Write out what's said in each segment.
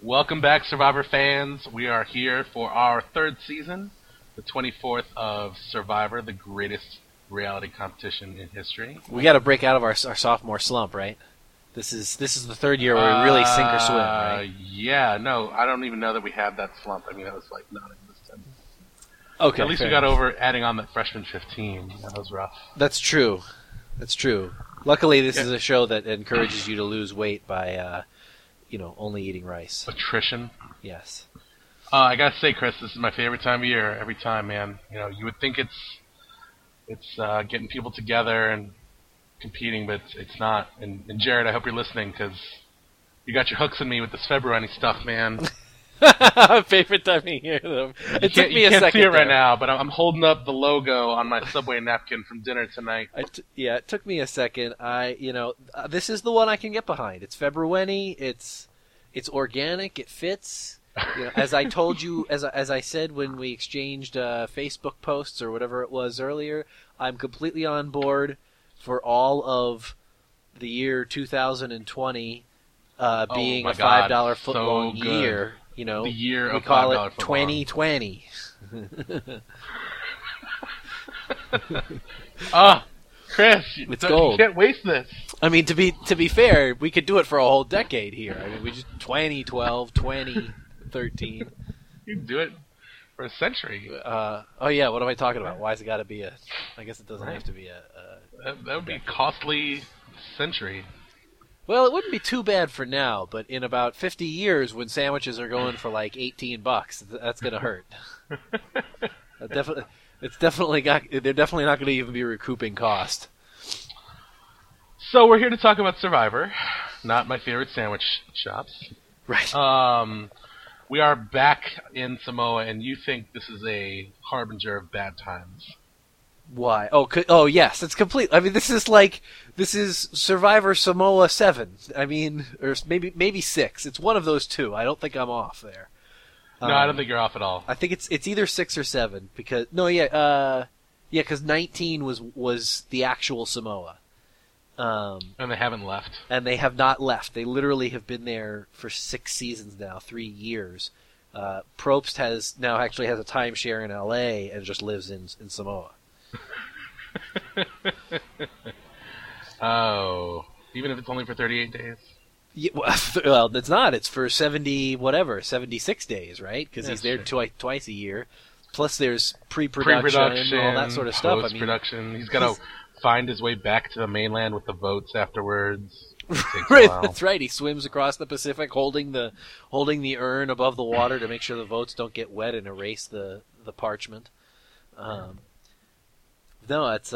Welcome back, Survivor fans. We are here for our third season, the 24th of Survivor, the greatest reality competition in history. We got to break out of our sophomore slump, right? This is the third year where we really sink or swim, right? Yeah, no, I don't even know that we had that slump. I mean, that was like non-existent. Okay, at least we got over adding on that freshman 15. That was rough. That's true. Luckily, this is a show that encourages you to lose weight by, only eating rice. Attrition. Yes. I gotta say, Chris, this is my favorite time of year. Every time, man. You would think it's getting people together and competing, but it's not. And Jared, I hope you're listening because you got your hooks in me with this February stuff, man. Favorite time of year, though. You can't see it right now, but I'm holding up the logo on my Subway napkin from dinner tonight. It took me a second. This is the one I can get behind. It's February. It's organic. It fits. As I told you, as I said when we exchanged Facebook posts or whatever it was earlier, I'm completely on board for all of the year 2020 being a $5 footlong year. The year of we call $5 it 2020. Chris, it's gold. You can't waste this. I mean, to be fair, we could do it for a whole decade here. I mean, we just 2012, 2013. You can do it for a century. Oh yeah, what am I talking about? Why's it got to be a? I guess it doesn't have to be a. That would be a costly century. Well, it wouldn't be too bad for now, but in about 50 years, when sandwiches are going for like $18, that's gonna hurt. They're definitely not going to even be recouping cost. So we're here to talk about Survivor, not my favorite sandwich shops. Right. We are back in Samoa, and you think this is a harbinger of bad times. Why? Oh, yes, it's complete. I mean, this is Survivor Samoa 7. I mean, or maybe 6. It's one of those two. I don't think I'm off there. No, I don't think you're off at all. I think it's either 6 or 7 because because 19 was the actual Samoa. And they haven't left. And they have not left. They literally have been there for 6 seasons now, 3 years. Probst now actually has a timeshare in L.A. and just lives in Samoa. Oh, even if it's only for 38 days? Yeah, well, it's not. It's for 76 days, right? Because he's there twice a year. Plus there's pre-production, all that sort of stuff. Post-production. He's got to find his way back to the mainland with the votes afterwards. Right, that's right. He swims across the Pacific holding the urn above the water to make sure the votes don't get wet and erase the parchment. No, it's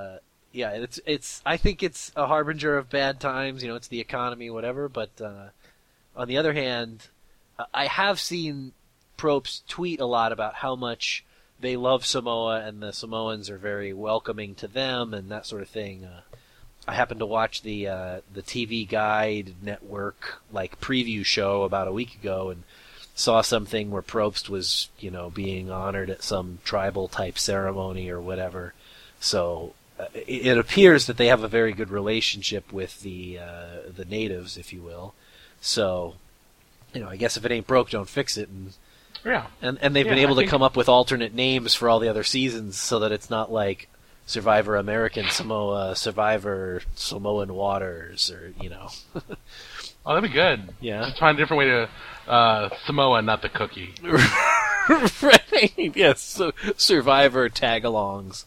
I think it's a harbinger of bad times. It's the economy, whatever. But on the other hand, I have seen Probst tweet a lot about how much they love Samoa and the Samoans are very welcoming to them and that sort of thing. I happened to watch the TV Guide Network preview show about a week ago and saw something where Probst was being honored at some tribal type ceremony or whatever. So it appears that they have a very good relationship with the natives, if you will. So, I guess if it ain't broke, don't fix it. And yeah, and they've been able to come up with alternate names for all the other seasons, so that it's not like Survivor American Samoa, Survivor Samoan Waters, or Oh, that'd be good. Yeah, just find a different way to Samoa, not the cookie. Right? Yes. So Survivor tag-alongs.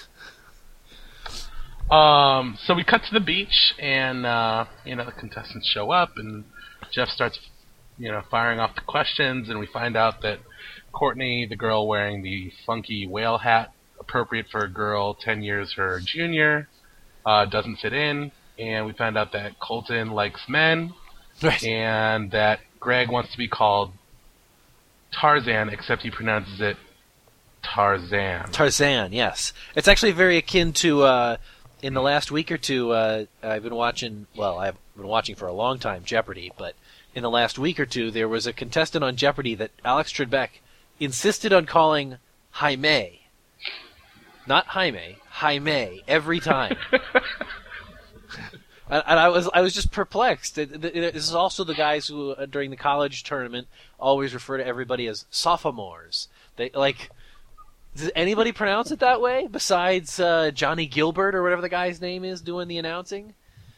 So we cut to the beach, and the contestants show up, and Jeff starts, firing off the questions, and we find out that Courtney, the girl wearing the funky whale hat, appropriate for a girl 10 years her junior, doesn't fit in, and we find out that Colton likes men, right, and that Greg wants to be called Tarzan, except he pronounces it Tarzan. Tarzan, yes. It's actually very akin to. In the last week or two, I've been watching for a long time, Jeopardy, but in the last week or two, there was a contestant on Jeopardy that Alex Trebek insisted on calling Jaime. Not Jaime, Jaime, every time. And I was just perplexed. This is also the guys who, during the college tournament, always refer to everybody as sophomores. They like. Does anybody pronounce it that way besides Johnny Gilbert or whatever the guy's name is doing the announcing?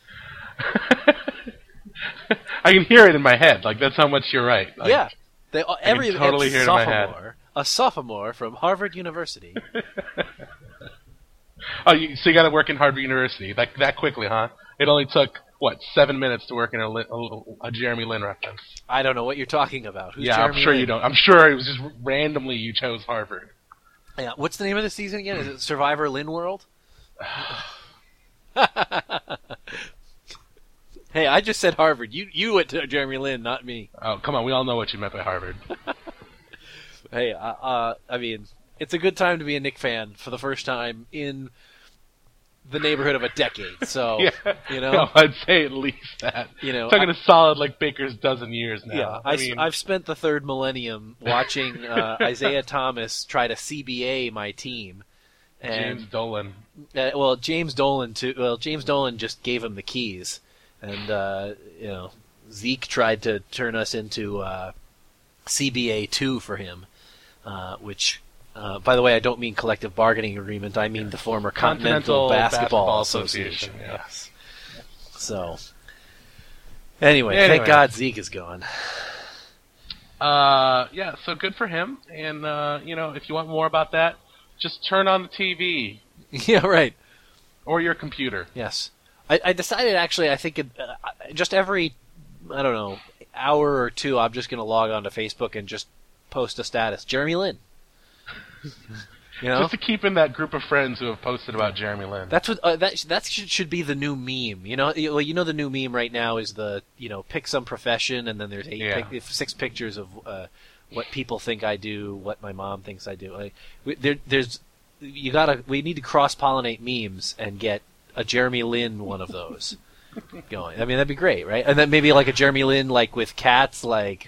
I can hear it in my head. Like, that's how much you're right. Like, yeah. I can totally hear it in my head. A sophomore from Harvard University. So you got to work in Harvard University that quickly, huh? It only took 7 minutes to work in a Jeremy Lin reference. I don't know what you're talking about. Who's yeah, Jeremy I'm sure Lin? you don't. I'm sure it was just randomly you chose Harvard. Yeah. What's the name of the season again? Is it Survivor Lin World? Hey, I just said Harvard. You went to Jeremy Lin, not me. Oh, come on. We all know what you meant by Harvard. Hey, I mean, it's a good time to be a Nick fan for the first time in the neighborhood of a decade. So, yeah. you know, No, I'd say at least that. You know, talking a solid like Baker's dozen years now. Yeah, I've spent the third millennium watching Isaiah Thomas try to CBA my team. And, James Dolan. James Dolan too. Well, James Dolan just gave him the keys, and Zeke tried to turn us into CBA 2 for him, which. By the way, I don't mean collective bargaining agreement. I mean the former Continental Basketball Association. Yes. So, anyway, thank God Zeke is gone. Yeah, so good for him. And, if you want more about that, just turn on the TV. Yeah, right. Or your computer. Yes. I decided, actually, I think just every, hour or two, I'm just going to log on to Facebook and just post a status. Jeremy Lin. Just to keep in that group of friends who have posted about Jeremy Lin. That's what that should be the new meme. The new meme right now is the pick some profession, and then there's 6 pictures of what people think I do, what my mom thinks I do. We need to cross pollinate memes and get a Jeremy Lin one of those going. I mean, that'd be great, right? And then maybe like a Jeremy Lin like with cats, like.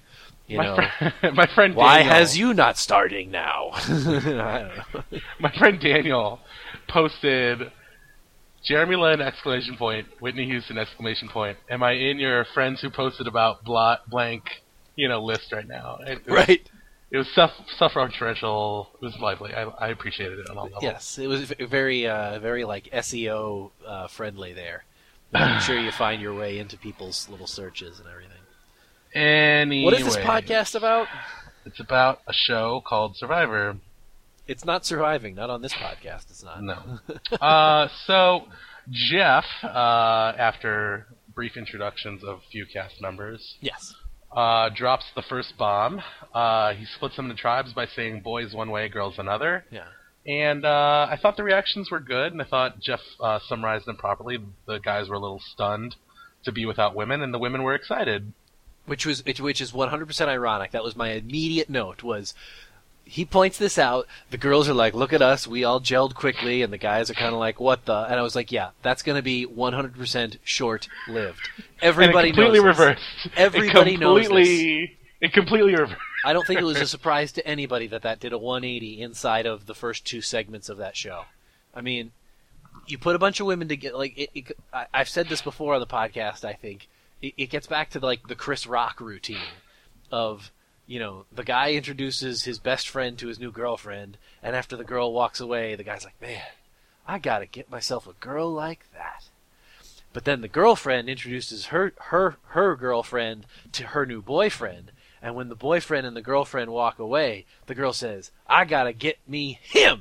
My friend Daniel, why has you not starting now? I don't know. My friend Daniel posted Jeremy Lin ! Whitney Houston ! Am I in your friends who posted about blank, list right now? Right. It was self-referential. It was lively. I appreciated it on all levels. Yes, it was very, very like SEO friendly there. Making sure you find your way into people's little searches and everything. Anyway, what is this podcast about? It's about a show called Survivor. It's not surviving. Not on this podcast. It's not. No. So Jeff, after brief introductions of a few cast members, yes, drops the first bomb. He splits them into tribes by saying "boys one way, girls another." Yeah. And I thought the reactions were good, and I thought Jeff summarized them properly. The guys were a little stunned to be without women, and the women were excited. Which is 100% ironic. That was my immediate note. Was he points this out? The girls are like, "Look at us, we all gelled quickly," and the guys are kind of like, "What the?" And I was like, "Yeah, that's going to be 100% short-lived." Everybody and it completely knows reversed. This. Everybody knows this. It completely reversed. I don't think it was a surprise to anybody that did a 180 inside of the first 2 segments of that show. I mean, you put a bunch of women together. Like I've said this before on the podcast. I think. It gets back to the Chris Rock routine of, the guy introduces his best friend to his new girlfriend, and after the girl walks away, the guy's like, "Man, I gotta get myself a girl like that." But then the girlfriend introduces her girlfriend to her new boyfriend, and when the boyfriend and the girlfriend walk away, the girl says, "I gotta get me him."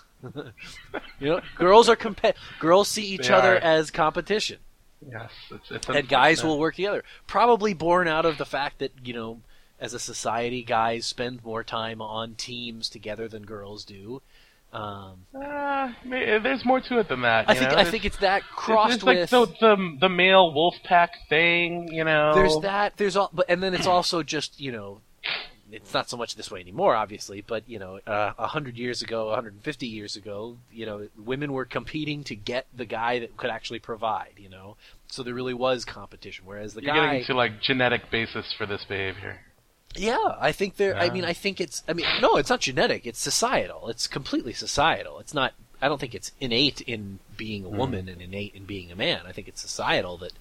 Girls are girls see each other as competition. Yes, and guys will work together. Probably born out of the fact that, as a society, guys spend more time on teams together than girls do. There's more to it than that. I think it's that crossed with the male wolf pack thing. There's that. And then it's also just it's not so much this way anymore, obviously, but 100 years ago, 150 years ago, women were competing to get the guy that could actually provide, so there really was competition. Whereas You're getting into genetic basis for this behavior. Yeah, I think there. Yeah. I mean, no, it's not genetic. It's societal. It's completely societal. It's not. I don't think it's innate in being a woman and innate in being a man. I think it's societal that,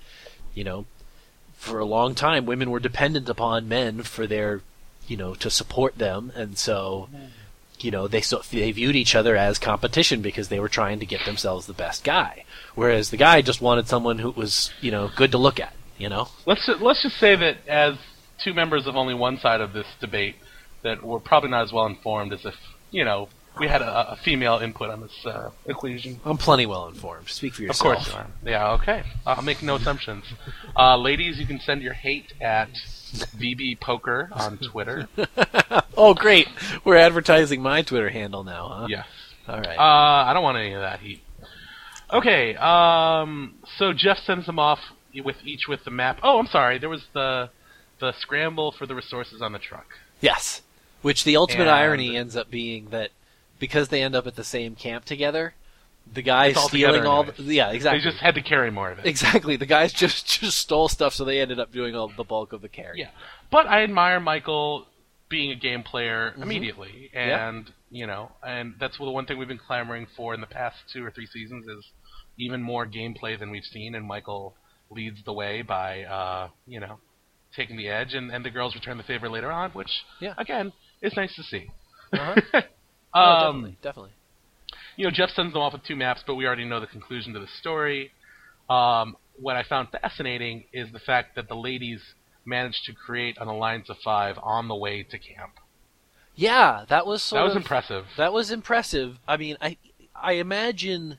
for a long time women were dependent upon men for their, to support them, and so, they viewed each other as competition because they were trying to get themselves the best guy, whereas the guy just wanted someone who was, good to look at. Let's just say that as two members of only one side of this debate, that we're probably not as well informed as if we had a female input on this equation. I'm plenty well informed. Speak for yourself. Of course you are. Yeah, okay. I'll make no assumptions. Ladies, you can send your hate at VB Poker on Twitter. Oh, great. We're advertising my Twitter handle now, huh? Yes. All right. I don't want any of that heat. Okay, so Jeff sends them off with the map. Oh, I'm sorry. There was the scramble for the resources on the truck. Yes. Which the ultimate irony ends up being that because they end up at the same camp together, the guys stealing all yeah, exactly. They just had to carry more of it. Exactly. The guys just stole stuff, so they ended up doing all the bulk of the carry. Yeah. But I admire Michael being a game player immediately, and and that's the one thing we've been clamoring for in the past 2 or 3 seasons is even more gameplay than we've seen, and Michael leads the way by taking the edge, and the girls return the favor later on, which again is nice to see. Definitely. Jeff sends them off with 2 maps, but we already know the conclusion to the story. What I found fascinating is the fact that the ladies managed to create an alliance of 5 on the way to camp. Yeah, that was impressive. That was impressive. I mean, I imagine,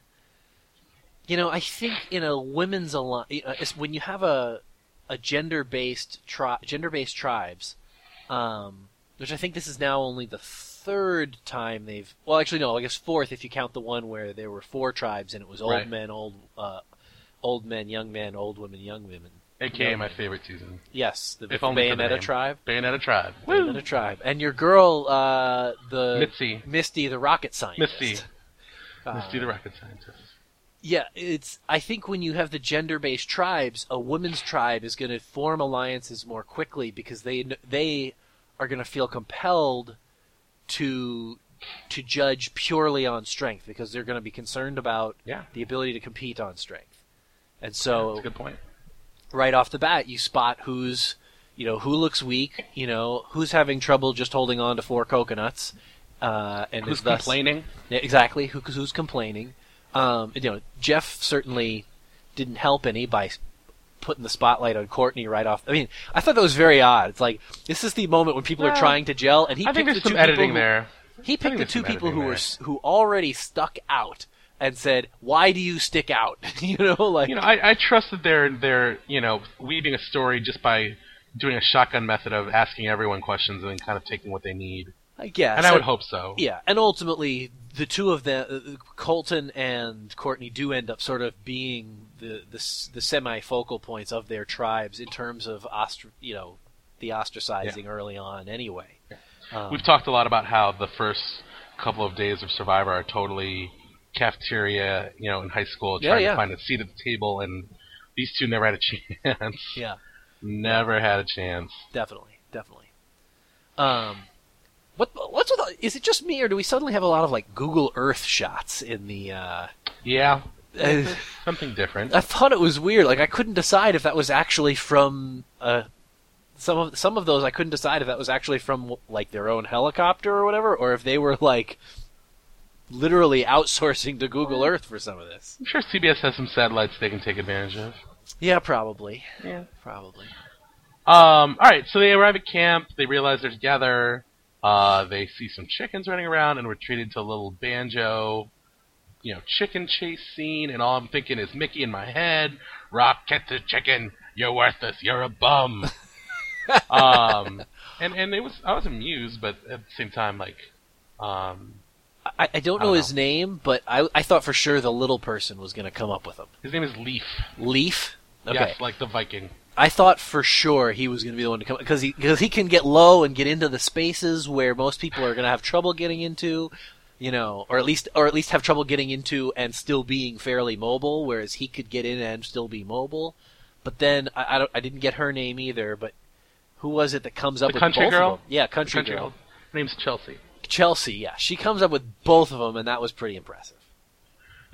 I think in a women's alliance, when you have a gender-based tribes, which I think this is now only the 3rd time they've... Well, actually, no, I guess 4th if you count the one where there were 4 tribes and it was old men, old men, young men, old women, young women. AKA my favorite season. Yes, the Bayonetta tribe. Bayonetta tribe. Bayonetta tribe. And your girl, Misty, the rocket scientist. Misty, the rocket scientist. Yeah, I think when you have the gender-based tribes, a women's tribe is going to form alliances more quickly because they are going to feel compelled to judge purely on strength because they're going to be concerned about the ability to compete on strength. And so, that's a good point. Right off the bat, you spot who looks weak, who's having trouble just holding on to 4 coconuts, and who's complaining. Yeah, exactly. Who's complaining? Jeff certainly didn't help any by putting the spotlight on Courtney right off. I mean, I thought that was very odd. It's like this is the moment when people are trying to gel, and he picked the 2 people there. He picked the 2 people who already stuck out and said, "Why do you stick out?" I trust that they're weaving a story just by doing a shotgun method of asking everyone questions and then kind of taking what they need. I guess, and I would hope so. Yeah, and ultimately, the 2 of them, Colton and Courtney, do end up sort of being the semi-focal points of their tribes in terms of the ostracizing early on. Anyway, we've talked a lot about how the first couple of days of Survivor are totally cafeteria, in high school, trying to find a seat at the table, and these 2 never had a chance. Yeah, never had a chance. Definitely. What's with? Is it just me, or do we suddenly have a lot of Google Earth shots in the? Yeah, something different. I thought it was weird. I couldn't decide if that was actually from some of those. I couldn't decide if that was actually from their own helicopter or whatever, or if they were literally outsourcing to Google Earth for some of this. I'm sure CBS has some satellites they can take advantage of. Yeah, probably. Probably. All right, so they arrive at camp. They realize they're together. They see some chickens running around and we're treated to a little banjo, chicken chase scene, and all I'm thinking is Mickey in my head. Rocket the chicken, you're worthless, you're a bum. And I was amused, but at the same time, I don't know his name, but I thought for sure the little person was going to come up with him. His name is Leaf. Leaf? Okay. Yes, like the Viking. I thought for sure he was going to be the one to come, because he can get low and get into the spaces where most people are going to have trouble getting into, or at least have trouble getting into and still being fairly mobile, whereas he could get in and still be mobile. But then I didn't get her name either. But who was it that comes up with both country girl? of them? Yeah, country girl. Her name's Chelsea. Chelsea, yeah, she comes up with both of them, and that was pretty impressive.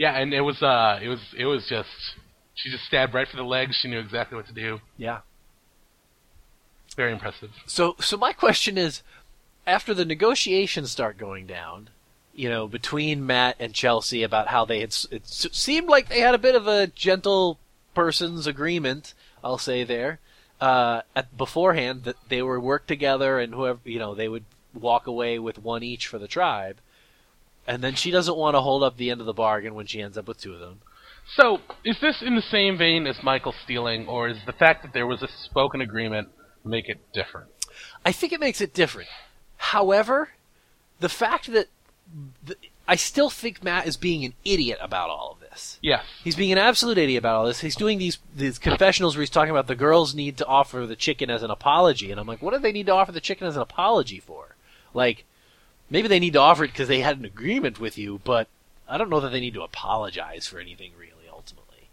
Yeah, and it was just she just stabbed right for the legs. She knew exactly what to do. Yeah. Very impressive. So my question is, after the negotiations start going down, between Matt and Chelsea about how it seemed like they had a bit of a gentle person's agreement, I'll say there, beforehand, that they would work together and whoever, they would walk away with one each for the tribe. And then she doesn't want to hold up the end of the bargain when she ends up with two of them. So, is this in the same vein as Michael stealing, or is the fact that there was a spoken agreement make it different? I think it makes it different. However, the fact that I still think Matt is being an idiot about all of this. Yes. He's being an absolute idiot about all this. He's doing these confessionals where he's talking about the girls need to offer the chicken as an apology. And I'm like, what do they need to offer the chicken as an apology for? Like, maybe they need to offer it because they had an agreement with you, but I don't know that they need to apologize for anything really, ultimately.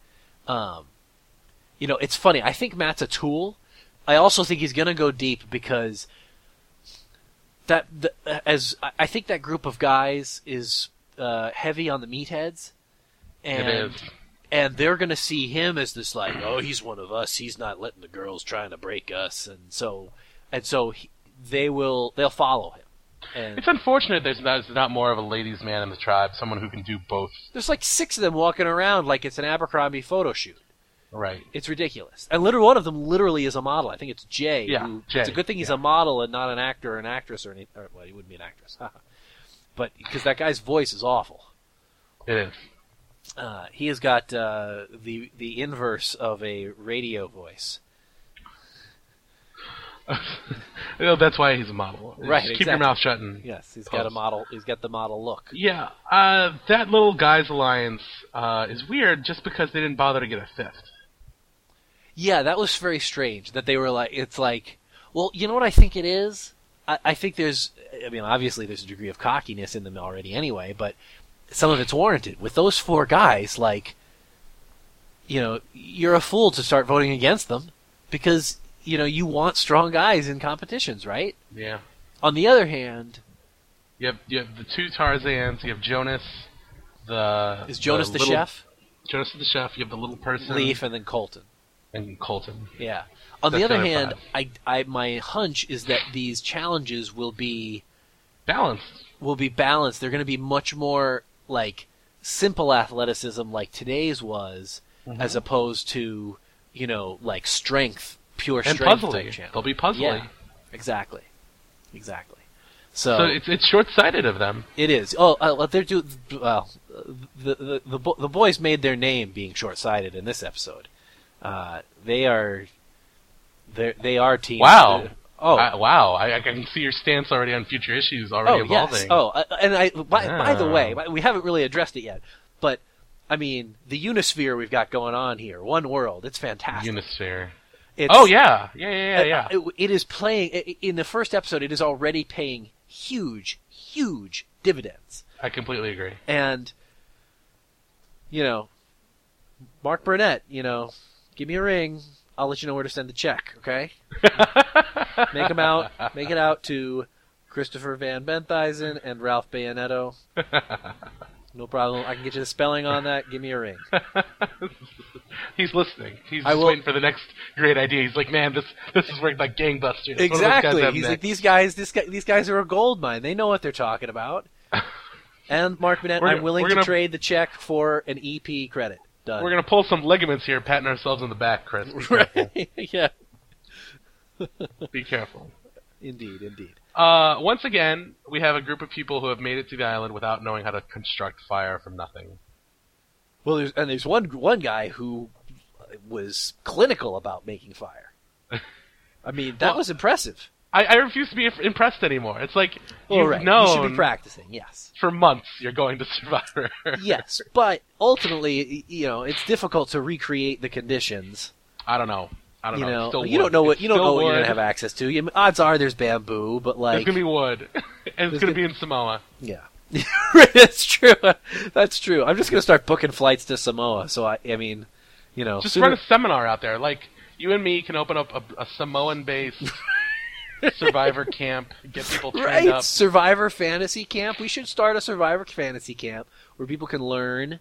It's funny. I think Matt's a tool. I also think he's going to go deep because I think that group of guys is heavy on the meatheads, and it is. And they're going to see him as this like, oh, he's one of us. He's not letting the girls trying to break us, and so they'll follow him. And it's unfortunate there's not more of a ladies' man in the tribe, someone who can do both. There's like 6 of them walking around like it's an Abercrombie photo shoot. Right. It's ridiculous. And literally, one of them literally is a model. I think it's Jay. Yeah, Jay. It's a good thing he's a model and not an actor or an actress or anything. Well, he wouldn't be an actress. But because that guy's voice is awful. It is. He has got the inverse of a radio voice. That's why he's a model. Right. Just keep your mouth shut. And yes, he's got a model. He's got the model look. Yeah. That little guys alliance is weird, just because they didn't bother to get a fifth. Yeah, that was very strange. That they were like, it's like, well, you know what I think it is? I think obviously there's a degree of cockiness in them already anyway, but some of it's warranted. With those 4 guys, like, you're a fool to start voting against them because, you want strong guys in competitions, right? Yeah. On the other hand... You have the 2 Tarzans, you have Jonas, Is Jonas the chef? Jonas is the chef, you have the little person... Leaf, and then Colton. And Colton. Yeah. On the other hand, my hunch is that these challenges will be balanced. They're going to be much more like simple athleticism, like today's was, as opposed to like strength, pure and strength. Puzzly. They'll be puzzly. Yeah, exactly. So it's short-sighted of them. It is. The boys made their name being short-sighted in this episode. They are teams. Wow. Wow. I can see your stance already on future issues already evolving. Yes. And by the way, we haven't really addressed it yet, but I mean, the Unisphere we've got going on here, One World, it's fantastic. Unisphere. Yeah. It is playing in the first episode. It is already paying huge dividends. I completely agree. And Mark Burnett, give me a ring. I'll let you know where to send the check, okay? Make it out to Christopher Van Benthuysen and Ralph Bayonetto. No problem. I can get you the spelling on that. Give me a ring. He's listening. He's just waiting for the next great idea. He's like, man, this is working like gangbusters. Exactly. He's like, these guys are a gold mine. They know what they're talking about. And Mark Burnett, I'm willing to trade the check for an EP credit. Done. We're going to pull some ligaments here, patting ourselves on the back, Chris. Be careful. Yeah. Be careful. Indeed. Once again, we have a group of people who have made it to the island without knowing how to construct fire from nothing. Well, there's one guy who was clinical about making fire. I mean, that was impressive. I refuse to be impressed anymore. It's like, known... You should be practicing, yes. For months, you're going to Survivor. Yes, but ultimately, it's difficult to recreate the conditions. I don't know. You don't know what you're going to have access to. Odds are there's bamboo, but like... It's going to be wood. And it's going to be in Samoa. Yeah. That's true. That's true. I'm just going to start booking flights to Samoa. So, Just run a seminar out there. Like, you and me can open up a Samoan-based Survivor camp, get people trained up. Survivor fantasy camp. We should start a Survivor fantasy camp where people can learn,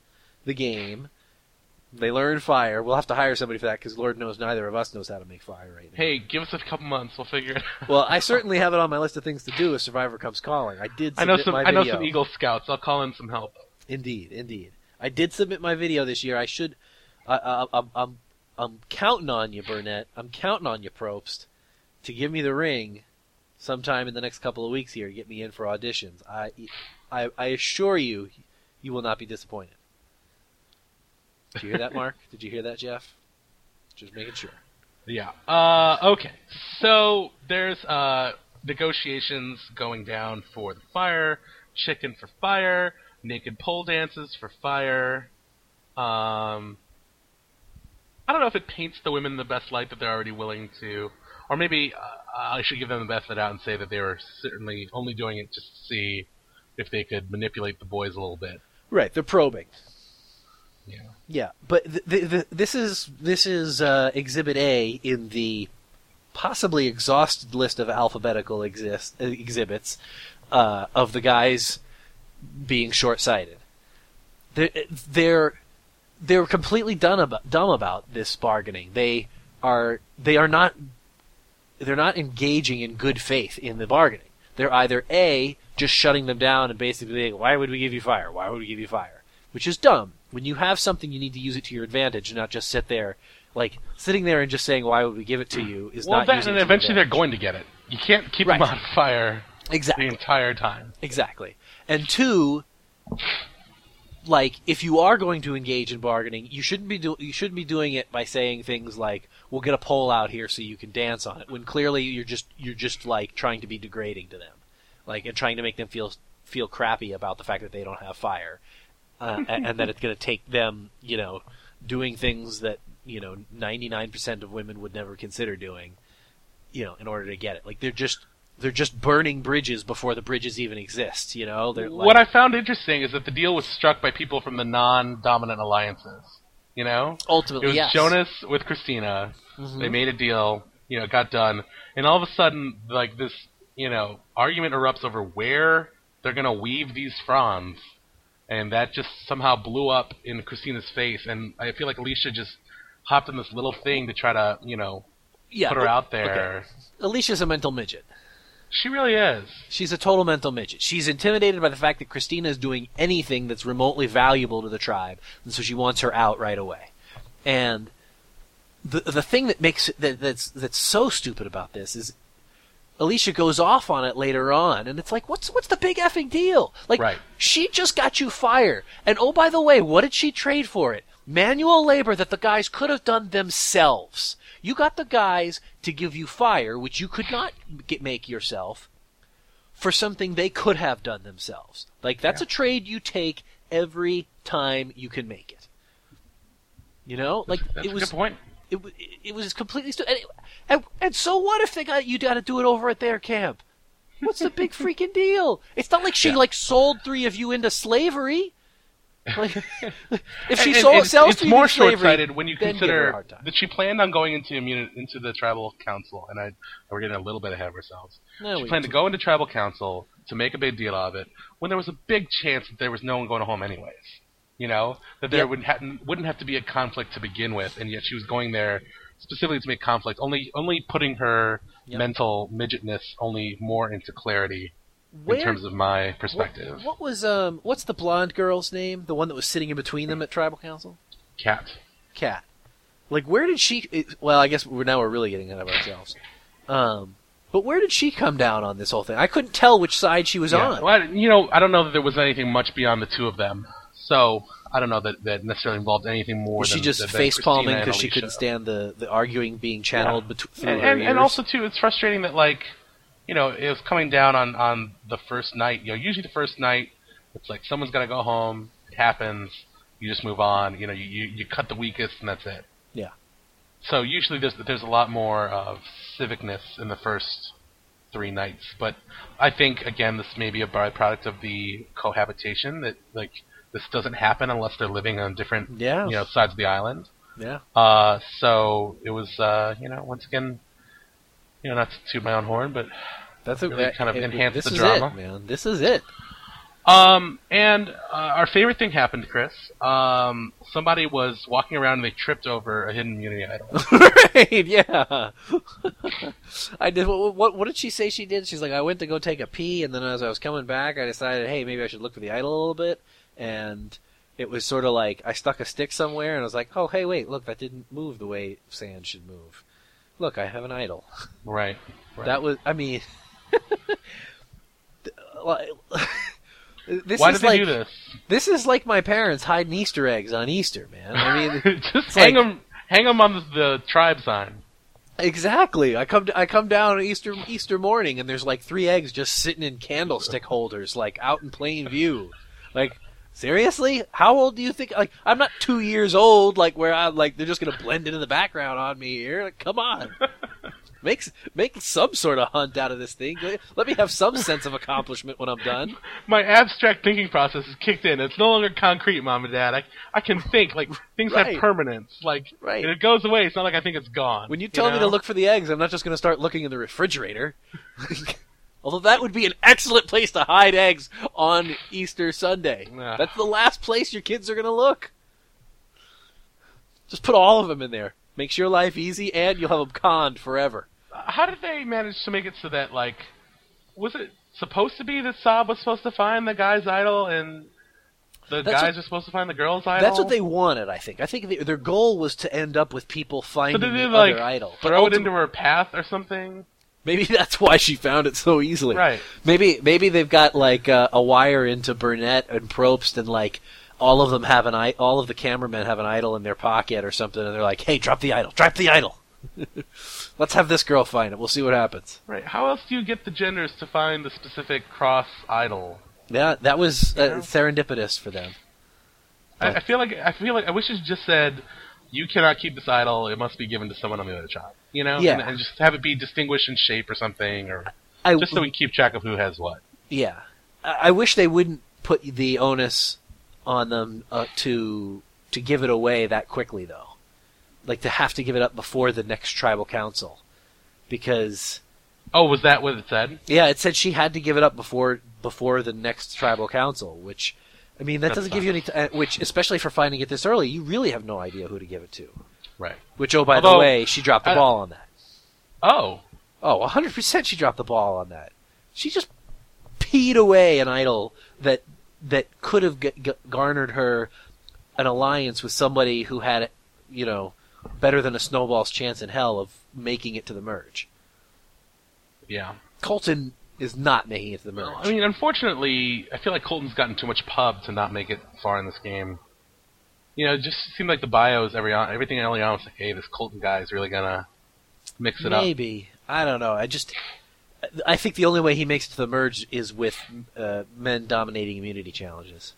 the game. They learn fire. We'll have to hire somebody for that because Lord knows neither of us knows how to make fire right now. Hey, give us a couple months. We'll figure it out. Well, I certainly have it on my list of things to do if Survivor comes calling. I did submit my video. I know some Eagle Scouts. I'll call in some help. Indeed. I did submit my video this year. I should. I'm counting on you, Burnett. I'm counting on you, Probst, to give me the ring sometime in the next couple of weeks here. Get me in for auditions. I assure you, you will not be disappointed. Did you hear that, Mark? Did you hear that, Jeff? Just making sure. Yeah. Okay. So there's negotiations going down for the fire, chicken for fire, naked pole dances for fire. I don't know if it paints the women in the best light that they're already willing to, or maybe I should give them the benefit of the doubt and say that they were certainly only doing it just to see if they could manipulate the boys a little bit. Right. They're probing. Yeah, but this is Exhibit A in the possibly exhausted list of alphabetical exhibits of the guys being short-sighted. They're completely dumb about this bargaining. They're not engaging in good faith in the bargaining. They're either A, just shutting them down and basically saying, "Why would we give you fire? Why would we give you fire?" Which is dumb. When you have something, you need to use it to your advantage, and not just sit there, sitting there and just saying, "Why would we give it to you?" Is not using it to your advantage. And eventually they're going to get it. You can't keep them on fire the entire time. Exactly. And two, if you are going to engage in bargaining, you shouldn't be doing it by saying things like, "We'll get a pole out here so you can dance on it," when clearly you're just trying to be degrading to them, and trying to make them feel crappy about the fact that they don't have fire. And that it's going to take them, doing things that 99% of women would never consider doing, in order to get it. They're just burning bridges before the bridges even exist. What I found interesting is that the deal was struck by people from the non-dominant alliances. Ultimately, it was yes. Jonas with Christina. Mm-hmm. They made a deal. It got done, and all of a sudden, this, argument erupts over where they're going to weave these fronds. And that just somehow blew up in Christina's face, and I feel like Alicia just hopped on this little thing to try to, put her out there. Okay. Alicia's a mental midget. She really is. She's a total mental midget. She's intimidated by the fact that Christina is doing anything that's remotely valuable to the tribe, and so she wants her out right away. And the thing that makes that's so stupid about this is Alicia goes off on it later on, and it's like, what's the big effing deal? Right. She just got you fire. And oh, by the way, what did she trade for it? Manual labor that the guys could have done themselves. You got the guys to give you fire, which you could not make yourself, for something they could have done themselves. That's a trade you take every time you can make it. That's it was a good point. It was completely stupid. And so what if you got to do it over at their camp? What's the big freaking deal? It's not like she sold 3 of you into slavery. If she sells 3 it's more into slavery, short-sighted when you consider that she planned on going into the tribal council, and we're getting a little bit ahead of ourselves. She planned to go into tribal council to make a big deal of it when there was a big chance that there was no one going home anyways. That there wouldn't have to be a conflict to begin with, and yet she was going there specifically to make conflict, only putting her mental midgetness only more into clarity in terms of my perspective. What was what's the blonde girl's name? The one that was sitting in between them at tribal council? Kat. Where did she? Well, I guess we're really getting ahead of ourselves. But where did she come down on this whole thing? I couldn't tell which side she was on. Well, I don't know that there was anything much beyond the two of them. So I don't know that necessarily involved anything more. Was than she just face palming because she couldn't stand the arguing being channeled through her ears? And also too, it's frustrating that it was coming down on the first night. Usually the first night, it's like someone's got to go home. It happens. You just move on. You cut the weakest and that's it. Yeah. So usually there's a lot more of civicness in the first 3 nights, but I think again this may be a byproduct of the cohabitation that this doesn't happen unless they're living on different sides of the island. Yeah. So it was once again, not to toot my own horn, but that's really kind of enhanced the this drama. Is it, man. This is it. And our favorite thing happened, Chris. Somebody was walking around and they tripped over a hidden immunity idol. Right, yeah. I did. What did she say she did? She's like, I went to go take a pee, and then as I was coming back, I decided, hey, maybe I should look for the idol a little bit. And it was sort of like I stuck a stick somewhere, and I was like, oh, hey, wait, look, that didn't move the way sand should move. Look, I have an idol. Right. That was, I mean... Why did they do this? This is like my parents hiding Easter eggs on Easter, man. I mean, just hang them on the tribe sign. Exactly. I come down Easter morning, and there's like 3 eggs just sitting in candlestick holders, like out in plain view. Like, seriously? How old do you think? Like, I'm not 2 years old. Like, where I'm like they're just gonna blend into the background on me here. Like, come on. Make some sort of hunt out of this thing. Let me have some sense of accomplishment when I'm done. My abstract thinking process is kicked in. It's no longer concrete, Mom and Dad. I can think. Like, things have permanence. Like, right. If it goes away, it's not like I think it's gone. When you tell me to look for the eggs, I'm not just going to start looking in the refrigerator. Although that would be an excellent place to hide eggs on Easter Sunday. That's the last place your kids are going to look. Just put all of them in there. Makes your life easy, and you'll have them conned forever. How did they manage to make it so that, like, was it supposed to be that Saab was supposed to find the guy's idol, and the guys are supposed to find the girl's idol? That's what they wanted, I think. I think their goal was to end up with people finding so the other idol. Throw it into her path or something? Maybe that's why she found it so easily. Right. Maybe they've got, like, a wire into Burnett and Probst, and, like, all of the cameramen have an idol in their pocket or something, and they're like, hey, drop the idol. Let's have this girl find it. We'll see what happens. Right. How else do you get the genders to find the specific cross idol? Yeah, that was serendipitous for them. I feel like I wish it just said, you cannot keep this idol. It must be given to someone on the other tribe. You know? Yeah. And just have it be distinguished in shape or something, or just so we can keep track of who has what. Yeah. I wish they wouldn't put the onus on them to give it away that quickly, though. Like, to have to give it up before the next tribal council. Because... Oh, was that what it said? Yeah, it said she had to give it up before the next tribal council, which... I mean, that doesn't give you any... which, especially for finding it this early, you really have no idea who to give it to. Right. Which, by the way, she dropped the ball on that. Oh. Oh, 100% she dropped the ball on that. She just peed away an idol that could have garnered her an alliance with somebody who had, better than a snowball's chance in hell of making it to the merge. Yeah. Colton is not making it to the merge. I mean, unfortunately, I feel like Colton's gotten too much pub to not make it far in this game. It just seemed like the bios, everything early on was like, hey, this Colton guy is really gonna mix it up. Maybe. I don't know. I think the only way he makes it to the merge is with men dominating immunity challenges.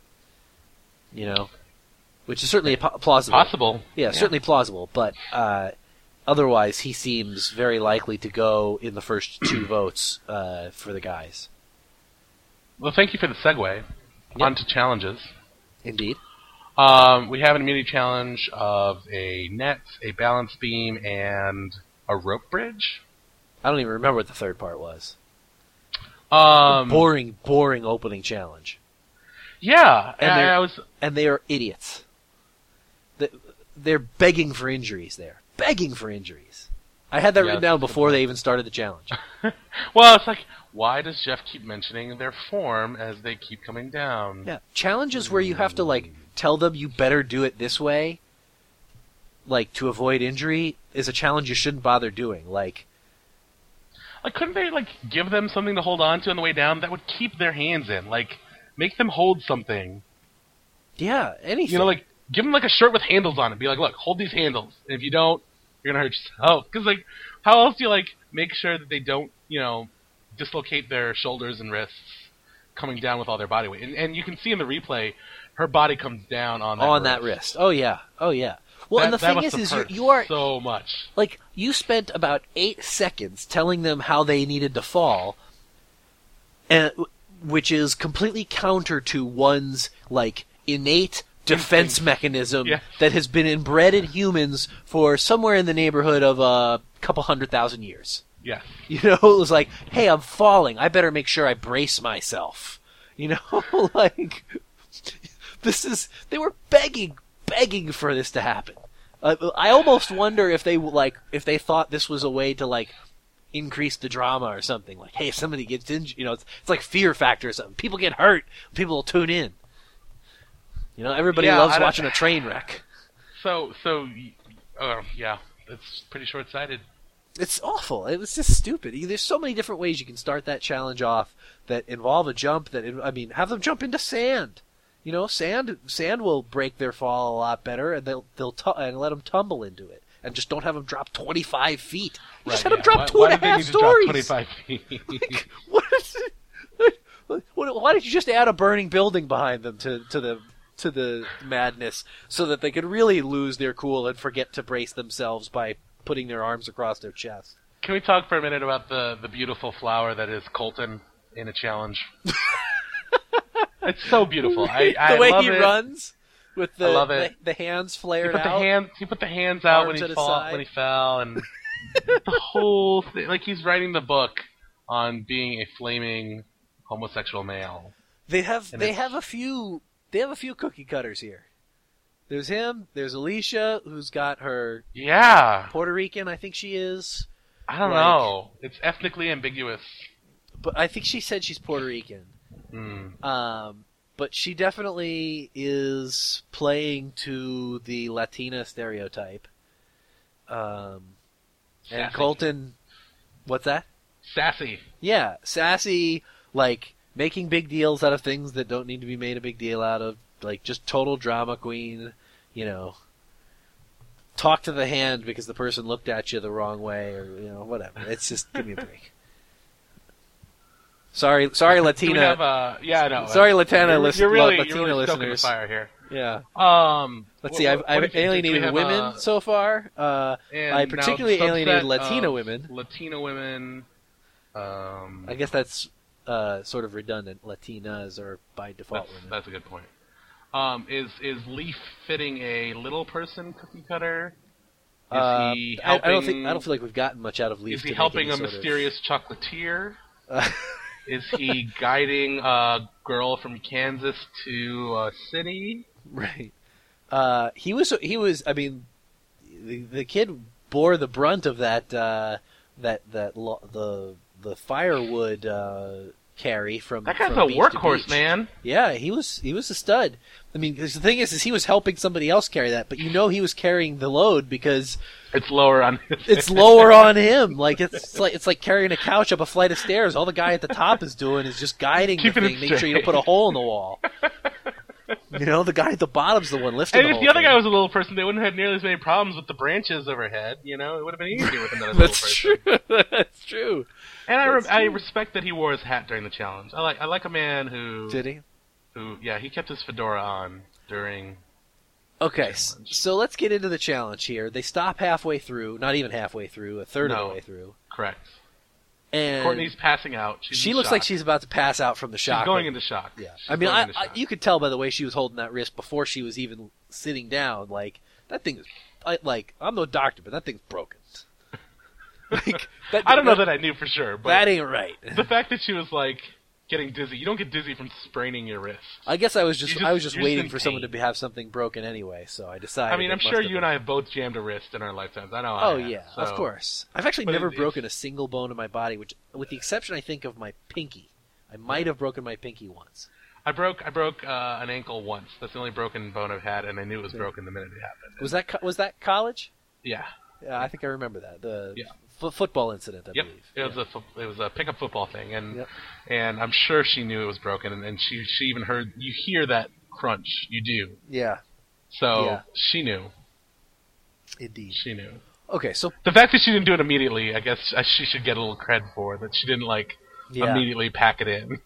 Which is certainly plausible. Possible. Yeah, certainly plausible. But otherwise, he seems very likely to go in the first 2 votes for the guys. Well, thank you for the segue. Yep. On to challenges. Indeed. We have an immunity challenge of a net, a balance beam, and a rope bridge. I don't even remember what the third part was. Boring opening challenge. Yeah, and they are idiots. They're begging for injuries there. Begging for injuries. I had that written down before they even started the challenge. Well, it's like, why does Jeff keep mentioning their form as they keep coming down? Yeah, challenges where you have to, tell them you better do it this way, to avoid injury, is a challenge you shouldn't bother doing. Couldn't they, give them something to hold on to on the way down that would keep their hands in? Make them hold something. Yeah, anything. Give them, a shirt with handles on it. Be like, look, hold these handles. And if you don't, you're going to hurt yourself. Because, how else do you, make sure that they don't, dislocate their shoulders and wrists coming down with all their body weight? And you can see in the replay, her body comes down on that wrist. Oh, yeah. Oh, yeah. Well, and the thing is you are... so much. You spent about 8 seconds telling them how they needed to fall, and which is completely counter to one's, innate defense mechanism that has been inbred in humans for somewhere in the neighborhood of a couple 100,000 years. Yes. It was like, hey, I'm falling. I better make sure I brace myself. You know, like they were begging for this to happen. I almost wonder if they thought this was a way to like increase the drama or something. Like, hey, if somebody gets injured, you know, it's like Fear Factor or something. People get hurt, people will tune in. You know, everybody loves watching a train wreck. Yeah, it's pretty short-sighted. It's awful. It was just stupid. There's so many different ways you can start that challenge off that involve a jump. Have them jump into sand. You know, sand will break their fall a lot better, and they'll and let them tumble into it, and just don't have them drop 25 feet. You just have them drop 2.5 stories. Why did they need to drop 25 feet? Like, what is it? Why did you just add a burning building behind them to the madness, so that they could really lose their cool and forget to brace themselves by putting their arms across their chest? Can we talk for a minute about the beautiful flower that is Colton in a challenge? It's so beautiful. I way love he it. runs with the hands flared out. He put the hands out when Arms he at his side. fell, and the whole thing. Like, he's writing the book on being a flaming homosexual male. They have a few cookie cutters here. There's him. There's Alicia, who's got her Puerto Rican. I think she is. I don't know. It's ethnically ambiguous. But I think she said she's Puerto Rican. But she definitely is playing to the Latina stereotype. And Sassy. Colton, what's that? Sassy. Yeah, sassy, like making big deals out of things that don't need to be made a big deal out of, like just total drama queen, you know. Talk to the hand because the person looked at you the wrong way, or you know, whatever. It's just give me a break. Sorry, Latina. Sorry, Latina listeners. You're really stoking the fire here. Yeah. Let's see. What I've alienated women so far. I particularly alienated Latina women. Latina women. I guess that's sort of redundant. Latinas are by default women. That's a good point. Is Leaf fitting a little person cookie cutter? Is he helping? I don't feel like we've gotten much out of Leaf. Is he helping a mysterious chocolatier? Is he guiding a girl from Kansas to a city? Right. He was. I mean, the kid bore the brunt of the firewood carry from. That guy's from a beach workhorse, to beach. man. Yeah, he was a stud. I mean, 'cause the thing is he was helping somebody else carry that, but you know he was carrying the load because it's lower on. It's lower on him. Like it's like carrying a couch up a flight of stairs. All the guy at the top is doing is just guiding the thing, make sure you don't put a hole in the wall. You know, the guy at the bottom's the one lifting. And the if whole the other thing. guy was a little person, they wouldn't have nearly as many problems with the branches overhead. You know, it would have been easier with another little person. That's true. And I respect that he wore his hat during the challenge. I like a man who did he? He kept his fedora on during. Okay, so let's get into the challenge here. They stop halfway through, not even halfway through, a third of the way through. Correct. And Courtney's passing out. She looks like she's about to pass out from the shock. She's going into shock. Yeah. I mean, you could tell by the way she was holding that wrist before she was even sitting down. Like, that thing is... I'm no doctor, but that thing's broken. I don't know that I knew for sure, but... That ain't right. The fact that she was, like, getting dizzy. You don't get dizzy from spraining your wrist. I guess I was just waiting for someone to have something broken anyway, so I decided... I mean, I'm sure you and I have both jammed a wrist in our lifetimes. I know I have, yeah, so. Of course. I've actually never broken a single bone in my body, which, with the exception, I think, of my pinky. I might have broken my pinky once. I broke an ankle once. That's the only broken bone I've had, and I knew it was broken the minute it happened. Was that college? Yeah. Yeah, I think I remember that. The football incident, I believe. It was a pickup football thing, and I'm sure she knew it was broken, and she even heard. You hear that crunch, you do. Yeah. So she knew. Indeed. She knew. Okay, so the fact that she didn't do it immediately, I guess she should get a little cred for that. She didn't immediately pack it in.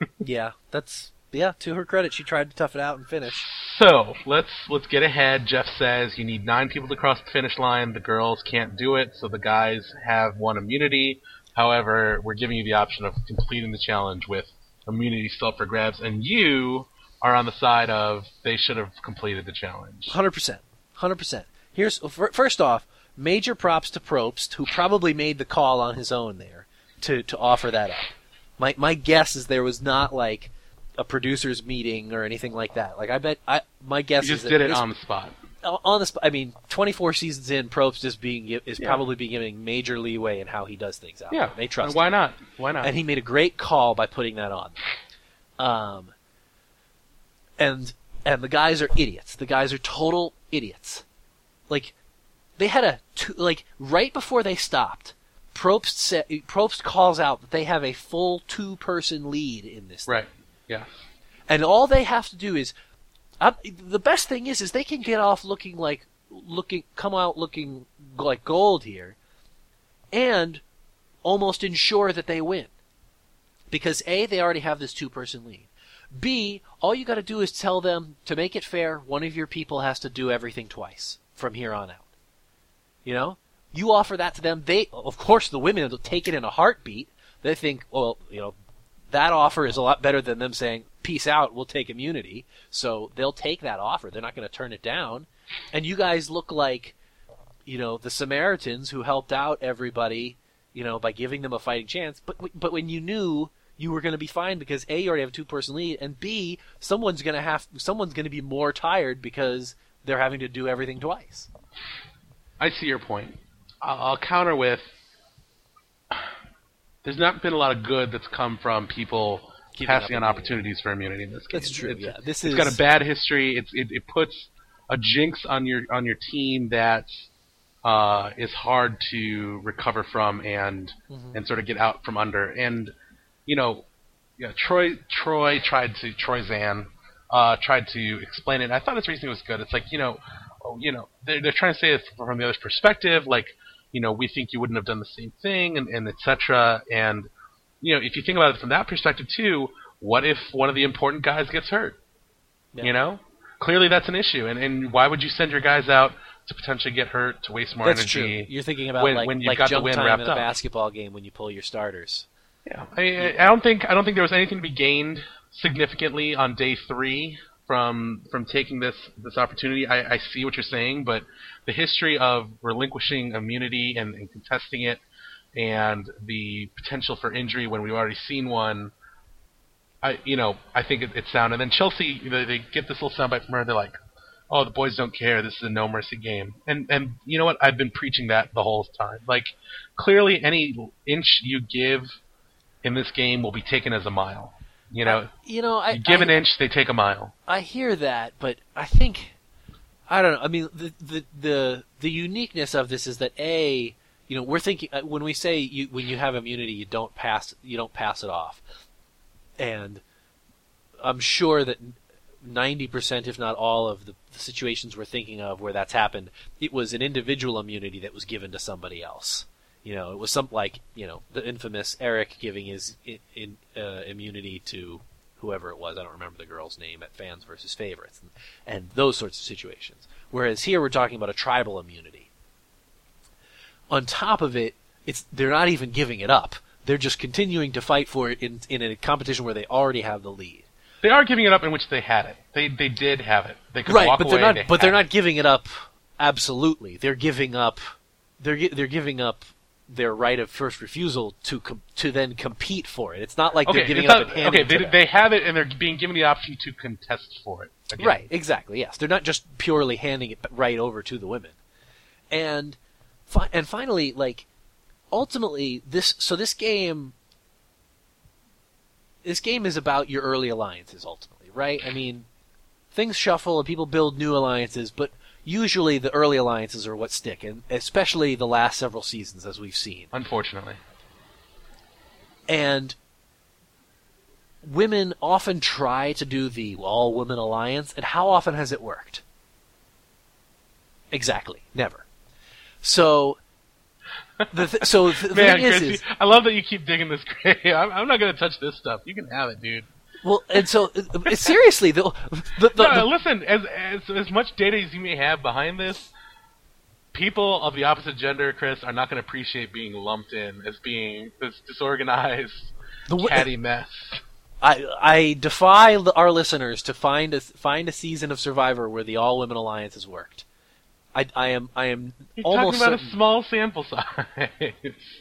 To her credit, she tried to tough it out and finish. So let's get ahead. Jeff says you need 9 people to cross the finish line. The girls can't do it, so the guys have one immunity. However, we're giving you the option of completing the challenge with immunity still up for grabs, and you are on the side of they should have completed the challenge. 100%. Here's first off, major props to Probst, who probably made the call on his own there to offer that up. My guess is there was not a producers meeting or anything like that. Like my guess You is just that did it on the spot. On the spot. I mean, 24 seasons in, Probst is probably being given major leeway in how he does things out there. They trust Why him. not? Why not? And he made a great call by putting that on. And the guys are idiots. The guys are total idiots. Like, they had right before they stopped, Probst calls out that they have a full 2-person lead in this thing. Right. Yeah. And all they have to do is, the best thing is they can get off come out looking like gold here, and almost ensure that they win. Because A, they already have this 2-person lead. B, all you got to do is tell them, to make it fair, one of your people has to do everything twice from here on out. You know? You offer that to them. Of course, the women will take it in a heartbeat. They think, well, that offer is a lot better than them saying, peace out, we'll take immunity. So they'll take that offer. They're not going to turn it down. And you guys look like, the Samaritans who helped out everybody, by giving them a fighting chance. But when you knew you were going to be fine because A, you already have a 2-person lead, and B, someone's going to be more tired because they're having to do everything twice. I see your point. I'll counter with, there's not been a lot of good that's come from people passing on opportunities for immunity in this game. That's true. It's got a bad history. It puts a jinx on your team that is hard to recover from and sort of get out from under. And Troy Zan tried to explain it. I thought his reasoning was good. It's like they're trying to say it from the other's perspective, like we think you wouldn't have done the same thing, and etc. And if you think about it from that perspective too, what if one of the important guys gets hurt? Yeah. Clearly that's an issue, and why would you send your guys out to potentially get hurt, to waste more energy? True. You're thinking about when you've got jump the win time wrapped in a up. basketball game when you pull your starters. Yeah, I don't think there was anything to be gained significantly on day 3 from taking this opportunity. I see what you're saying, but the history of relinquishing immunity and contesting it, and the potential for injury when we've already seen one, I think it's sound. And then Chelsea, they get this little soundbite from her. They're like, "Oh, the boys don't care. This is a no mercy game." And you know what? I've been preaching that the whole time. Like, clearly, any inch you give in this game will be taken as a mile. You give an inch, they take a mile. I hear that, but I think, I don't know. I mean, the uniqueness of this is that we're thinking when we say when you have immunity, you don't pass it off, and I'm sure that 90%, if not all, of the situations we're thinking of where that's happened, it was an individual immunity that was given to somebody else. It was the infamous Eric giving his immunity to whoever it was. I don't remember the girl's name at Fans versus Favorites, and those sorts of situations. Whereas here we're talking about a tribal immunity. On top of it, they're not even giving it up. They're just continuing to fight for it in a competition where they already have the lead. They are giving it up in which they had it. They did have it. They could walk away. They're not giving it up absolutely. They're giving up. They're giving up their right of first refusal to then compete for it. It's not like they're giving it up and handing it to them. They have it and they're being given the option to contest for it. Again. Right, exactly, yes. They're not just purely handing it right over to the women. And finally, ultimately, this game is about your early alliances, ultimately, right? I mean, things shuffle and people build new alliances, but usually the early alliances are what stick, and especially the last several seasons, as we've seen. Unfortunately. And women often try to do the all-women alliance, and how often has it worked? Exactly. Never. So the Man, thing Chris, is, I love that you keep digging this grave. I'm not going to touch this stuff. You can have it, dude. Well, and so seriously, listen. As much data as you may have behind this, people of the opposite gender, Chris, are not going to appreciate being lumped in as being this disorganized, catty mess. I defy our listeners to find a season of Survivor where the all women alliance has worked. I am You're almost talking about certain. a small sample size.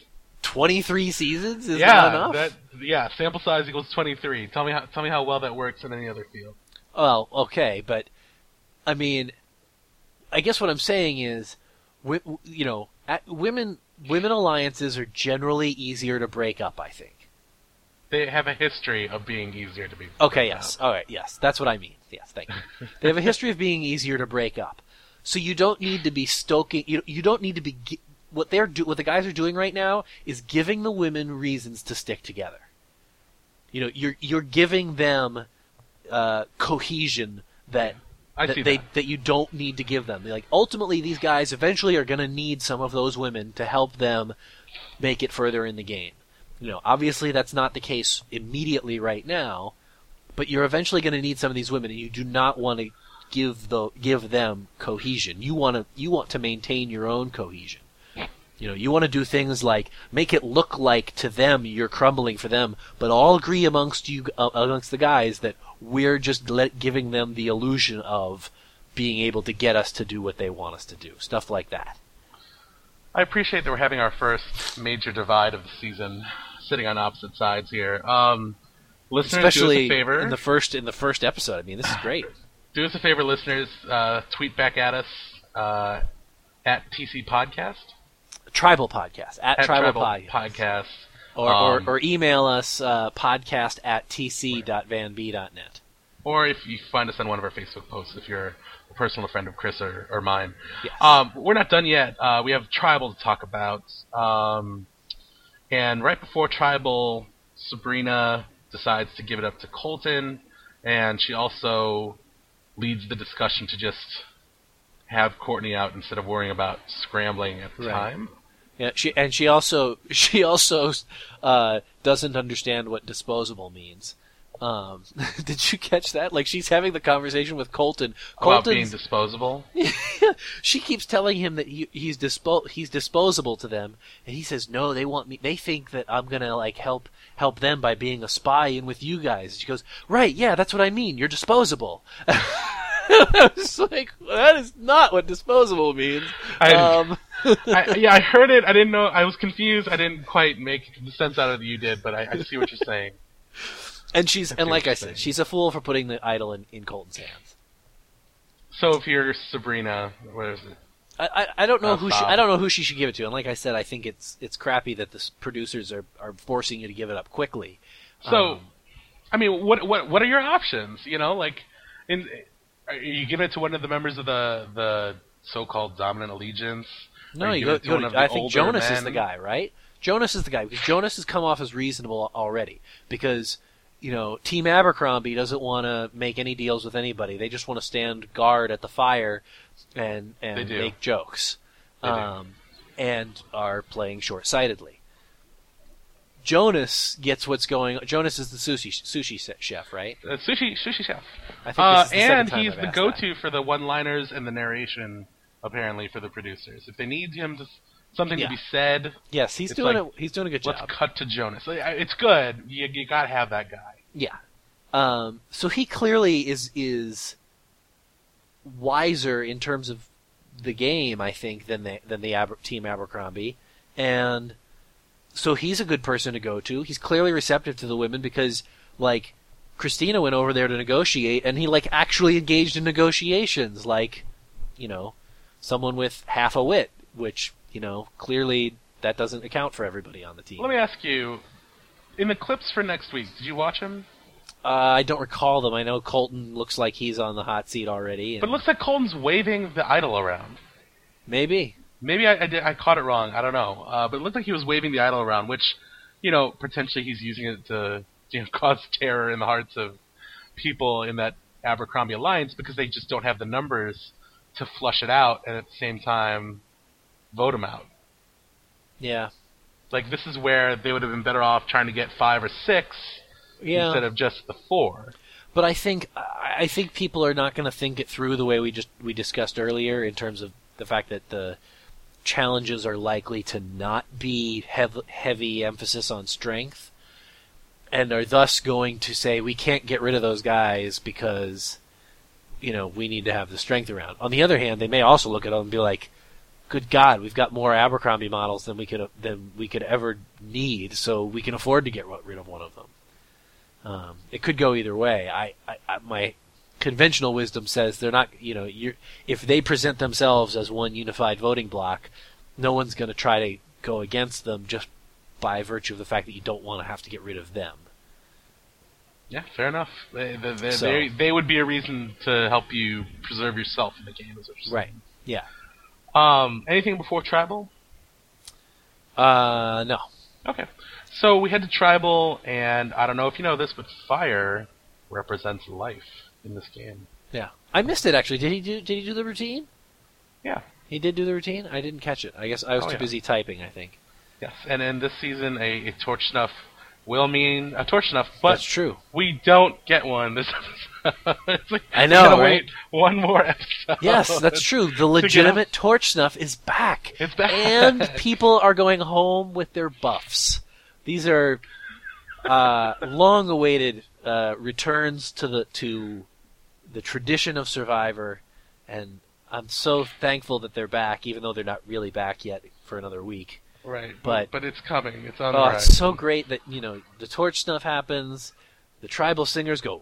23 seasons is not enough? Sample size equals 23. Tell me how well that works in any other field. Well, okay, but I mean, I guess what I'm saying is, women alliances are generally easier to break up, I think. They have a history of being easier to be. Okay, yes. All right, yes. That's what I mean. Yes, thank you. They have a history of being easier to break up. So you don't need to be stoking. You don't need to be. What the guys are doing right now is giving the women reasons to stick together. You're giving them cohesion that you don't need to give them. Like, ultimately, these guys eventually are going to need some of those women to help them make it further in the game. Obviously that's not the case immediately right now, but you're eventually going to need some of these women, and you do not want to give them cohesion. You want to maintain your own cohesion. You want to do things like make it look like to them you're crumbling for them, but all agree amongst the guys that we're just giving them the illusion of being able to get us to do what they want us to do. Stuff like that. I appreciate that we're having our first major divide of the season, sitting on opposite sides here. Listeners, especially do us a favor. in the first episode. I mean, this is great. Do us a favor, listeners. Tweet back at us at TC Podcast. Tribal Podcast. At Tribal Podcast. Or email us podcast@tc.vanb.net. Or if you find us on one of our Facebook posts, if you're a personal friend of Chris or mine. Yes. We're not done yet. We have Tribal to talk about. And right before Tribal, Sabrina decides to give it up to Colton, and she also leads the discussion to just have Courtney out instead of worrying about scrambling at the time. Yeah, she also doesn't understand what disposable means. Did you catch that? Like, she's having the conversation with Colton. About being disposable? She keeps telling him that he's disposable to them, and he says, no, they want me. They think that I'm gonna help them by being a spy in with you guys. She goes, right, yeah, that's what I mean. You're disposable. I was like, that is not what disposable means. I heard it. I didn't know. I was confused. I didn't quite make the sense out of it you did, but I see what you're saying. And like I said, she's a fool for putting the idol in Colton's hands. So if you're Sabrina, what is it? I don't know I don't know who she should give it to. And like I said, I think it's crappy that the producers are forcing you to give it up quickly. So, I mean, what are your options? Are you giving it to one of the members of the so-called dominant allegiance? No, I think Jonas is the guy, right? Jonas is the guy, because Jonas has come off as reasonable already. Because, Team Abercrombie doesn't want to make any deals with anybody. They just want to stand guard at the fire and make jokes. And are playing short-sightedly. Jonas gets what's going on. Jonas is the sushi chef, right? Sushi chef. I think this is the and second he's time the I've go-to asked for the one-liners and the narration, apparently, for the producers. If they need him to something to be said, yes, he's doing a good job. Let's cut to Jonas. It's good. You got to have that guy. Yeah. So he clearly is wiser in terms of the game, I think, than the Team Abercrombie, and so he's a good person to go to. He's clearly receptive to the women because, like, Christina went over there to negotiate, and he, actually engaged in negotiations, someone with half a wit, which, clearly that doesn't account for everybody on the team. Let me ask you, in the clips for next week, did you watch them? I don't recall them. I know Colton looks like he's on the hot seat already. But it looks like Colton's waving the idol around. Maybe. Maybe I caught it wrong. I don't know. But it looked like he was waving the idol around, which, potentially he's using it to cause terror in the hearts of people in that Abercrombie alliance because they just don't have the numbers to flush it out and at the same time vote him out. Yeah. This is where they would have been better off trying to get 5 or 6 instead of just the 4. But I think people are not going to think it through the way we discussed earlier in terms of the fact that the challenges are likely to not be heavy emphasis on strength, and are thus going to say we can't get rid of those guys because we need to have the strength around. On the other hand, they may also look at them and be like, good God, we've got more Abercrombie models than we could ever need, so we can afford to get rid of one of them. It could go either way. My conventional wisdom says they're not. If they present themselves as one unified voting bloc, no one's going to try to go against them just by virtue of the fact that you don't want to have to get rid of them. Yeah, fair enough. They would be a reason to help you preserve yourself in the game, is what you're saying. Right. Yeah. Anything before Tribal? No. Okay. So we head to Tribal, and I don't know if you know this, but fire represents life in this game. Yeah. I missed it, actually. Did he do the routine? Yeah. He did do the routine? I didn't catch it. I guess I was too busy typing, I think. Yes, and in this season, a torch snuff will mean a torch snuff, but that's true. We don't get one this episode. It's like, I know, right? Wait one more episode. Yes, that's true. The legitimate torch snuff is back. It's back. And people are going home with their buffs. These are long-awaited returns to the tradition of Survivor, and I'm so thankful that they're back, even though they're not really back yet for another week. Right, but it's coming. It's on the rise. It's so great that the torch snuff happens, the tribal singers go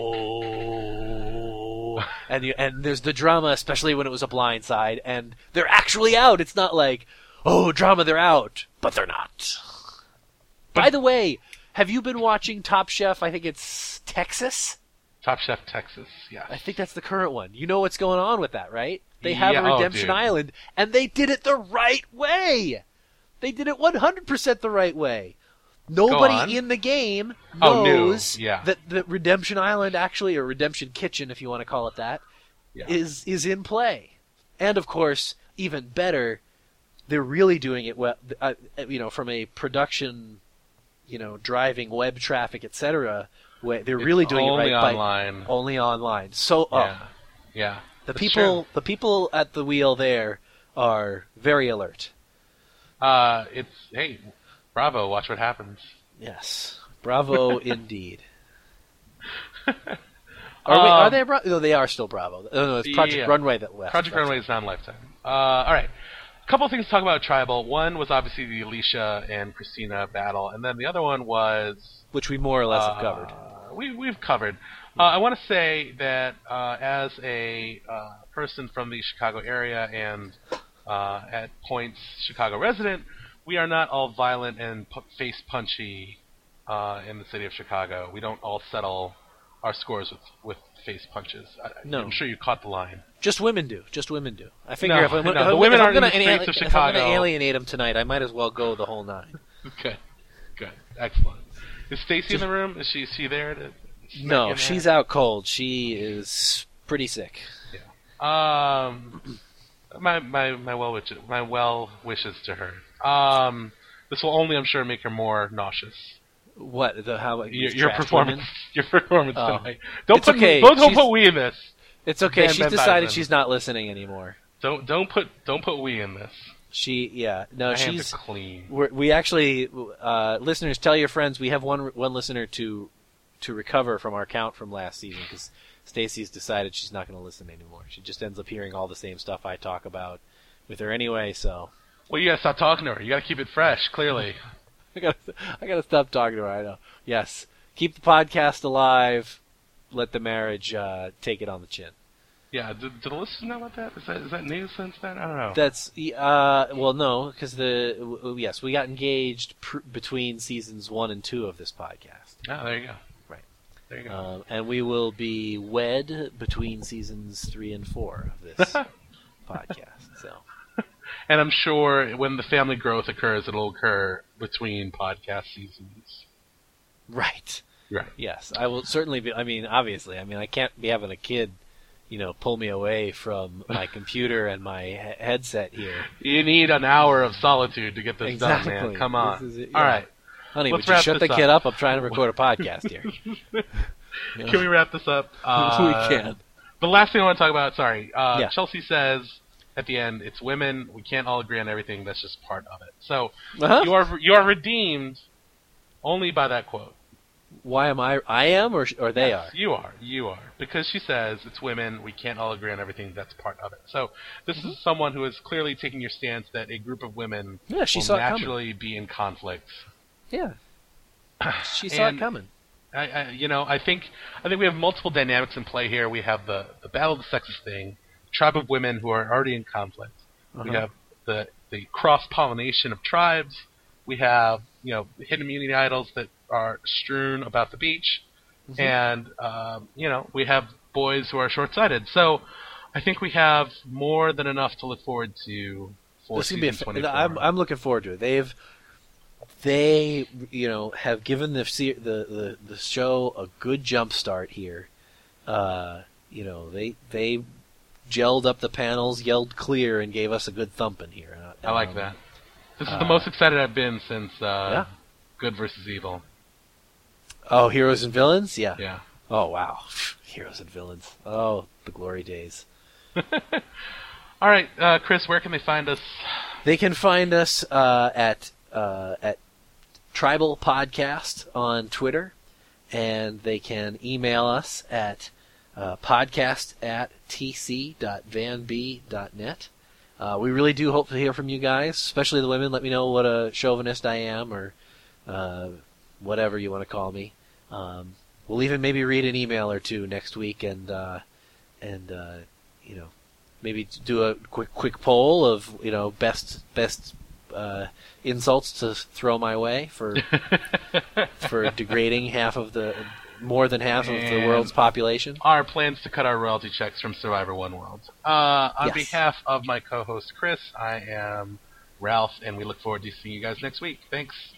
oh, and there's the drama, especially when it was a blind side, and they're actually out. It's not like drama, they're out, but they're not. By the way, have you been watching Top Chef? I think it's Texas. Top Chef Texas, yeah. I think that's the current one. You know what's going on with that, right? They have a Redemption Island, and they did it the right way. They did it 100% the right way. Nobody in the game knows that Redemption Island, actually, or Redemption Kitchen, if you want to call it that, is in play. And, of course, even better, they're really doing it well. From a production, driving web traffic, etc. They're really doing it right online. Only online. So, yeah. The people at the wheel there are very alert. Hey, Bravo, watch what happens. Yes. Bravo indeed. Are they Bravo? No, they are still Bravo. No, it's Project Runway that left. Project Runway is non-lifetime. All right. A couple of things to talk about Tribal. One was obviously the Alicia and Christina battle, and then the other one was... Which we more or less have covered. We've covered. I want to say that as a person from the Chicago area and... at points, Chicago resident, we are not all violent and face punchy in the city of Chicago. We don't all settle our scores with face punches. No. I'm sure you caught the line. Just women do. I figure if I'm going to alienate them tonight, I might as well go the whole 9. Good. Excellent. Is Stacy in the room? Is she there? No, she's out cold. She is pretty sick. Yeah. My well wishes to her. This will only, I'm sure, make her more nauseous. What your performance? Women? Your performance tonight. Don't put we in this. It's okay. She's decided she's not listening anymore. Don't put we in this. She's clean. We actually, listeners, tell your friends we have one listener to recover from our count from last season because Stacy's decided she's not going to listen anymore. She just ends up hearing all the same stuff I talk about with her anyway. So. Well, you got to stop talking to her. You got to keep it fresh. Clearly. I gotta stop talking to her. I know. Yes, keep the podcast alive. Let the marriage take it on the chin. Yeah. Do the listeners know about that? Is that news since then? I don't know. That's well, no, because we got engaged between seasons 1 and 2 of this podcast. Oh, there you go. Right. There you go. And we will be wed between seasons 3 and 4 of this podcast. So. And I'm sure when the family growth occurs, it'll occur between podcast seasons. Right. Right. Yes, I will certainly be. I mean, obviously, I can't be having a kid, pull me away from my computer and my headset here. You need an hour of solitude to get this done, man. Come on. All right. Honey, would you shut the kid up? I'm trying to record a podcast here. Can we wrap this up? We can. The last thing I want to talk about, Chelsea says at the end, it's women. We can't all agree on everything. That's just part of it. So you are redeemed only by that quote. Why am I am, or they Yes, are? You are. Because she says it's women, we can't all agree on everything, that's part of it. So this is someone who is clearly taking your stance that a group of women Yeah, she will saw it coming. naturally be in conflict. Yeah, she saw it coming. I think we have multiple dynamics in play here. We have the battle of the sexes thing, tribe of women who are already in conflict. We have the cross pollination of tribes. We have hidden immunity idols that are strewn about the beach, and we have boys who are short-sighted. So I think we have more than enough to look forward to for This is gonna be season 24. I'm looking forward to it. They have given the show a good jump start here. They gelled up the panels, yelled clear, and gave us a good thumping here. I like that. This is the most excited I've been since Good versus Evil. Oh, Heroes and Villains? Yeah. Yeah. Oh, wow. Heroes and Villains. Oh, the glory days. All right, Chris, where can they find us? They can find us at Tribal Podcast on Twitter, and they can email us at podcast@tc.vanb.net. We really do hope to hear from you guys, especially the women. Let me know what a chauvinist I am, or whatever you want to call me. We'll even maybe read an email or two next week, and maybe do a quick poll of best insults to throw my way for degrading more than half of the world's population. Our plans to cut our royalty checks from Survivor One World. On behalf of my co-host Chris, I am Ralph, and we look forward to seeing you guys next week. Thanks.